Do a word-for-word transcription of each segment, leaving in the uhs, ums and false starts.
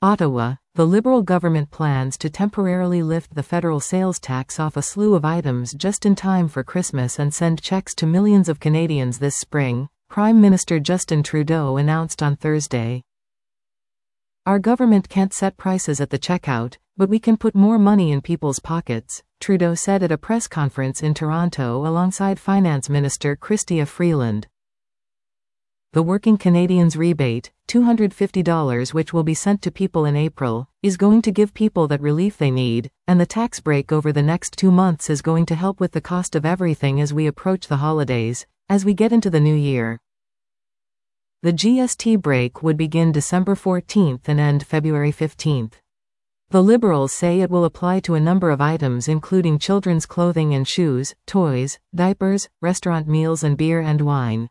Ottawa, the Liberal government plans to temporarily lift the federal sales tax off a slew of items just in time for Christmas and send checks to millions of Canadians this spring, Prime Minister Justin Trudeau announced on Thursday. "Our government can't set prices at the checkout, but we can put more money in people's pockets," Trudeau said at a press conference in Toronto alongside Finance Minister Chrystia Freeland. The Working Canadians rebate, two hundred fifty dollars which will be sent to people in April, is going to give people that relief they need, and the tax break over the next two months is going to help with the cost of everything as we approach the holidays, as we get into the new year. The G S T break would begin December fourteenth and end February fifteenth. The Liberals say it will apply to a number of items including children's clothing and shoes, toys, diapers, restaurant meals and beer and wine.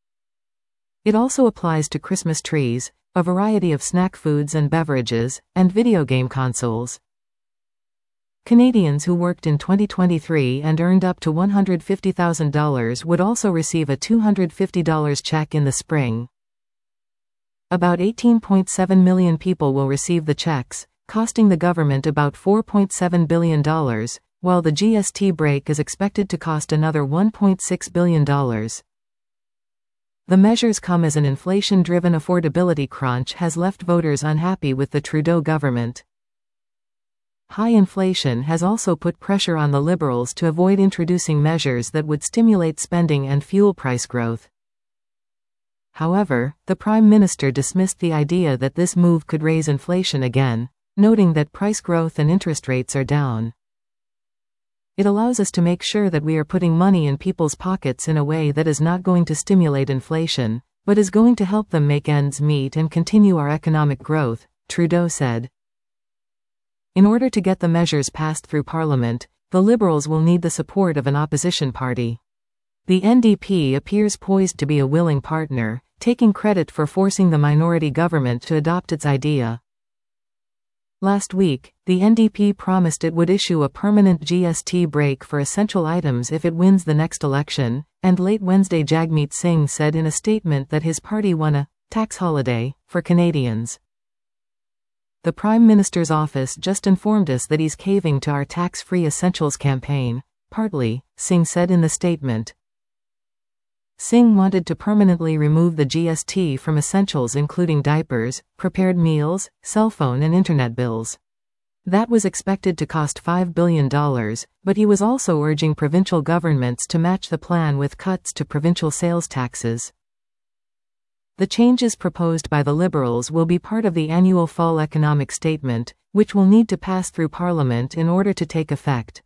It also applies to Christmas trees, a variety of snack foods and beverages, and video game consoles. Canadians who worked in twenty twenty-three and earned up to one hundred fifty thousand dollars would also receive a two hundred fifty dollars check in the spring. About eighteen point seven million people will receive the checks, costing the government about four point seven billion dollars, while the G S T break is expected to cost another one point six billion dollars. The measures come as an inflation-driven affordability crunch has left voters unhappy with the Trudeau government. High inflation has also put pressure on the Liberals to avoid introducing measures that would stimulate spending and fuel price growth. However, the Prime Minister dismissed the idea that this move could raise inflation again, noting that price growth and interest rates are down. "It allows us to make sure that we are putting money in people's pockets in a way that is not going to stimulate inflation, but is going to help them make ends meet and continue our economic growth," Trudeau said. In order to get the measures passed through Parliament, the Liberals will need the support of an opposition party. The N D P appears poised to be a willing partner, taking credit for forcing the minority government to adopt its idea. Last week, the N D P promised it would issue a permanent G S T break for essential items if it wins the next election, and late Wednesday Jagmeet Singh said in a statement that his party won a tax holiday for Canadians. "The Prime Minister's office just informed us that he's caving to our tax-free essentials campaign, partly," Singh said in the statement. Singh wanted to permanently remove the G S T from essentials including diapers, prepared meals, cell phone and internet bills. That was expected to cost five billion dollars, but he was also urging provincial governments to match the plan with cuts to provincial sales taxes. The changes proposed by the Liberals will be part of the annual fall economic statement, which will need to pass through Parliament in order to take effect.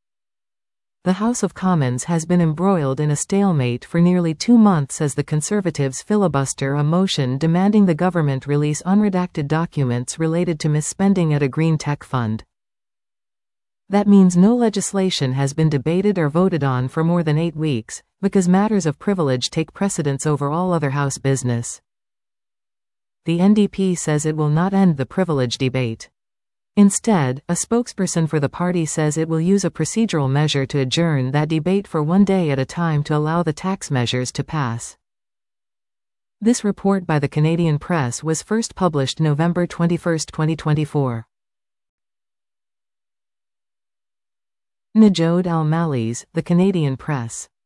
The House of Commons has been embroiled in a stalemate for nearly two months as the Conservatives filibuster a motion demanding the government release unredacted documents related to misspending at a green tech fund. That means no legislation has been debated or voted on for more than eight weeks, because matters of privilege take precedence over all other House business. The N D P says it will not end the privilege debate. Instead, a spokesperson for the party says it will use a procedural measure to adjourn that debate for one day at a time to allow the tax measures to pass. This report by the Canadian Press was first published November twenty-first, twenty twenty-four. Najod Al-Malli's The Canadian Press.